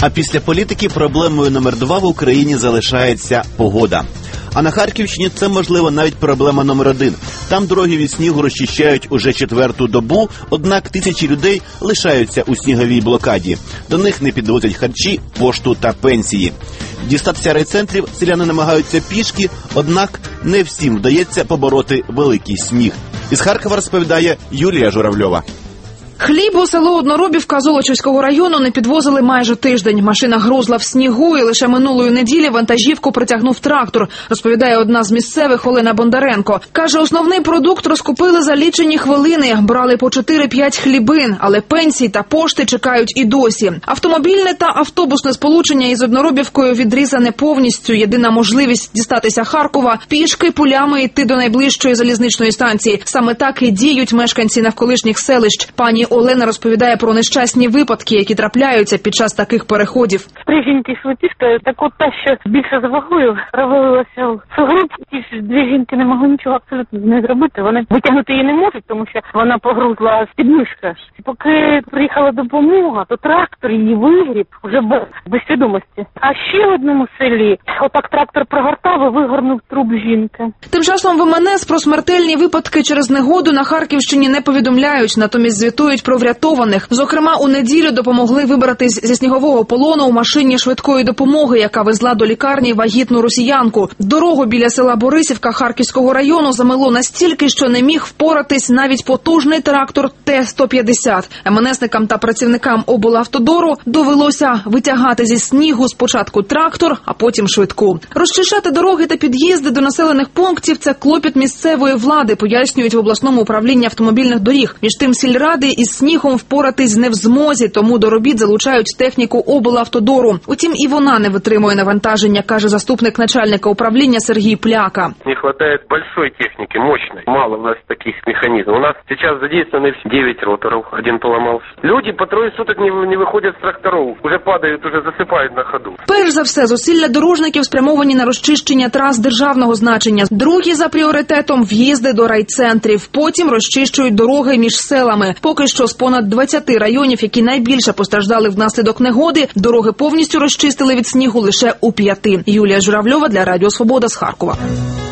А після політики проблемою номер 2 в Україні залишається погода. А на Харківщині це, можливо, навіть проблема номер 1. Там дороги від снігу розчищають уже 4-ту добу, однак тисячі людей лишаються у сніговій блокаді. До них не підвозять харчі, пошту та пенсії. Дістатися райцентрів селяни намагаються пішки, однак не всім вдається побороти великий сніг. Із Харкова розповідає Юлія Журавльова. Хліб у село Одноробівка Золочівського району не підвозили майже тиждень. Машина грузла в снігу і лише минулої неділі вантажівку притягнув трактор, розповідає одна з місцевих Олена Бондаренко. Каже, основний продукт розкупили за лічені хвилини, брали по 4-5 хлібин, але пенсії та пошти чекають і досі. Автомобільне та автобусне сполучення із Одноробівкою відрізане повністю. Єдина можливість дістатися Харкова – пішки пулями йти до найближчої залізничної станції. Саме так і діють мешканці навколишніх селищ. Пані Олена розповідає про нещасні випадки, які трапляються під час таких переходів. Три жінки швидкість, так от та, що більше за вагою, провалилася в сугроб. Ті ж дві жінки не могли нічого абсолютно не зробити. Вони витягнути її не можуть, тому що вона погрузла з підмишка. Поки приїхала допомога, то трактор її вигріб вже без свідомості. А ще в одному селі отак трактор прогортав і вигорнув труп жінки. Тим часом в МНС про смертельні випадки через негоду на Харківщині не повідомляють, натомість звітують про врятованих. Зокрема, у неділю допомогли вибратись зі снігового полону у машині швидкої допомоги, яка везла до лікарні вагітну росіянку. Дорогу біля села Борисівка Харківського району замело настільки, що не міг впоратись навіть потужний трактор Т-150. МНСникам та працівникам облавтодору довелося витягати зі снігу спочатку трактор, а потім швидку. Розчищати дороги та під'їзди до населених пунктів – це клопіт місцевої влади, пояснюють в обласному управлінні автомобільних доріг. Між тим, сільради із снігом впоратись не в змозі, тому до робіт залучають техніку облавтодору. Утім, і вона не витримує навантаження, каже заступник начальника управління Сергій Пляка. Не хватает большой техники, мощной. Мало у нас таких механизмов. У нас сейчас задействованы 9 роторов, один поломался. Люди по трое суток не выходят с тракторов, уже падают, уже засыпают на ходу. Перш за все, зусилля дорожників спрямовані на розчищення трас державного значення. Другі за пріоритетом – в'їзди до райцентрів. Потім розчищують дороги між селами. Поки що з понад 20 районів, які найбільше постраждали внаслідок негоди, дороги повністю розчистили від снігу лише у 5. Юлія Журавльова для Радіо Свобода з Харкова.